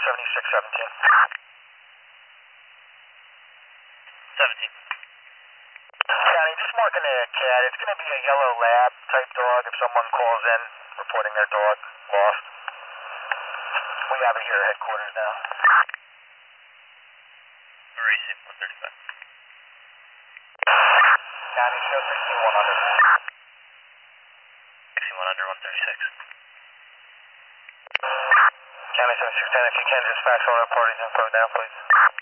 7617. 17. County, just marking a cat. It's going to be a yellow lab type dog if someone calls in reporting their dog lost. We have it here at headquarters now. Racing 135. County, show 16100. 6100, 136. County 7610, if you can, just fax all our parties info down, please.